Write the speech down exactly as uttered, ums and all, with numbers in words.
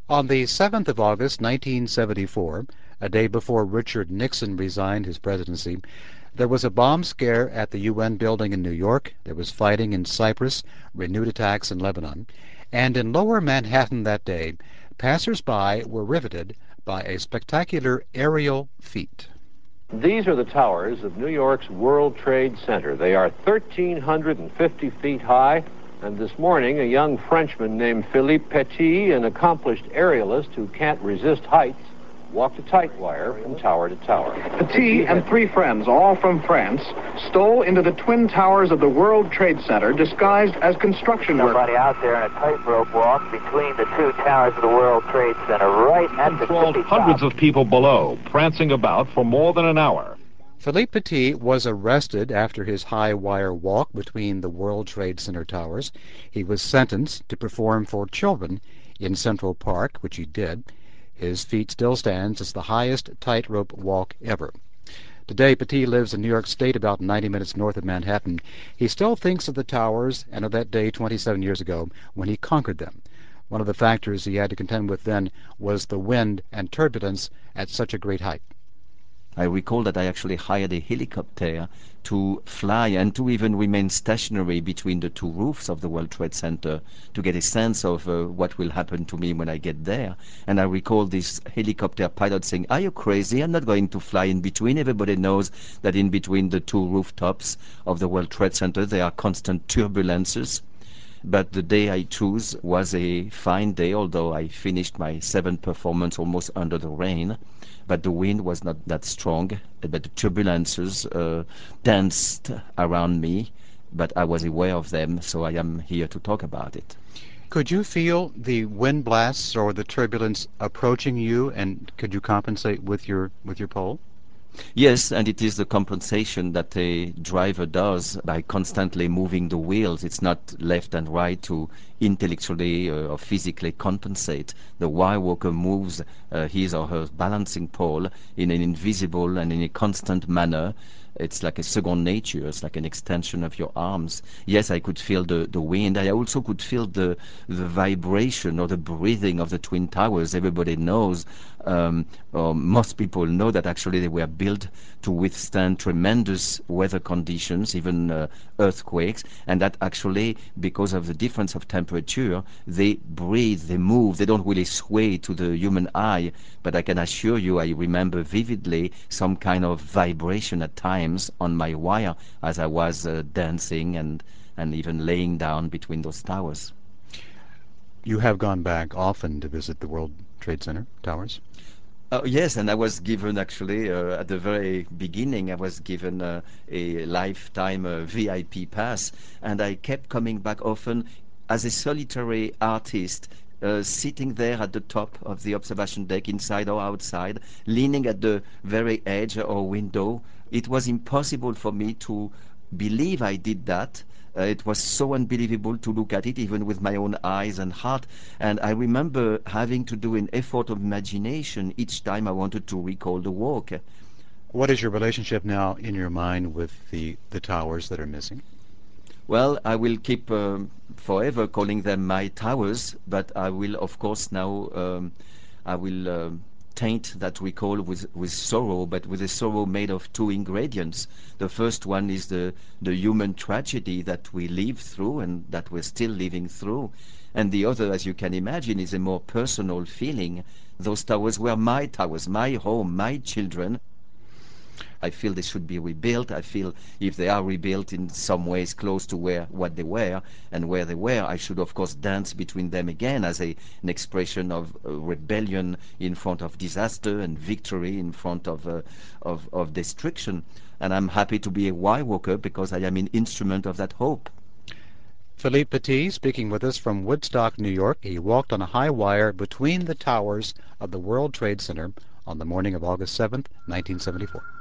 On the seventh of August, nineteen seventy-four, a day before Richard Nixon resigned his presidency, there was a bomb scare at the U N building in New York, there was fighting in Cyprus, renewed attacks in Lebanon, and in lower Manhattan that day, passers-by were riveted by a spectacular aerial feat. These are the towers of New York's World Trade Center. They are one thousand three hundred fifty feet high, and this morning a young Frenchman named Philippe Petit, an accomplished aerialist who can't resist heights, walked a tight wire from tower to tower. Petit and three friends, all from France, stole into the twin towers of the World Trade Center disguised as construction workers. Somebody out there in a tightrope walk between the two towers of the World Trade Center, right at the tippy top. Hundreds of people below, prancing about for more than an hour. Philippe Petit was arrested after his high-wire walk between the World Trade Center towers. He was sentenced to perform for children in Central Park, which he did. His feat still stands as the highest tightrope walk ever. Today, Petit lives in New York State, about ninety minutes north of Manhattan. He still thinks of the towers and of that day twenty-seven years ago when he conquered them. One of the factors he had to contend with then was the wind and turbulence at such a great height. I recall that I actually hired a helicopter to fly and to even remain stationary between the two roofs of the World Trade Center to get a sense of uh, what will happen to me when I get there. And I recall this helicopter pilot saying, "Are you crazy? I'm not going to fly in between." Everybody knows that in between the two rooftops of the World Trade Center there are constant turbulences. But the day I chose was a fine day, although I finished my seventh performance almost under the rain. But the wind was not that strong, but the turbulences uh, danced around me, but I was aware of them, so I am here to talk about it. Could you feel the wind blasts or the turbulence approaching you, and could you compensate with your with your pole? Yes, and it is the compensation that a driver does by constantly moving the wheels. It's not left and right to intellectually uh, or physically compensate. The wire worker moves uh, his or her balancing pole in an invisible and in a constant manner. It's like a second nature. It's like an extension of your arms. Yes, I could feel the, the wind. I also could feel the the vibration or the breathing of the Twin Towers. Everybody knows, um, or most people know, that actually they were built to withstand tremendous weather conditions, even uh, earthquakes, and that actually, because of the difference of temperature, they breathe, they move, they don't really sway to the human eye. But I can assure you, I remember vividly some kind of vibration at times on my wire as I was uh, dancing and, and even laying down between those towers. You have gone back often to visit the World Trade Center towers? Uh, yes, and I was given actually uh, at the very beginning I was given uh, a lifetime uh, V I P pass, and I kept coming back often as a solitary artist, uh, sitting there at the top of the observation deck, inside or outside, leaning at the very edge or window. It was impossible for me to believe I did that. Uh, it was so unbelievable to look at it, even with my own eyes and heart. And I remember having to do an effort of imagination each time I wanted to recall the walk. What is your relationship now in your mind with the, the towers that are missing? Well, I will keep um, forever calling them my towers, but I will, of course, now um, I will uh, taint that recall with, with sorrow, but with a sorrow made of two ingredients. The first one is the, the human tragedy that we live through and that we're still living through. And the other, as you can imagine, is a more personal feeling. Those towers were my towers, my home, my children. I feel they should be rebuilt. I feel if they are rebuilt in some ways close to where what they were and where they were, I should of course dance between them again as a, an expression of uh, rebellion in front of disaster and victory in front of, uh, of, of destruction. And I'm happy to be a wire worker because I am an instrument of that hope. Philippe Petit speaking with us from Woodstock, New York. He walked on a high wire between the towers of the World Trade Center on the morning of August seventh, nineteen seventy-four.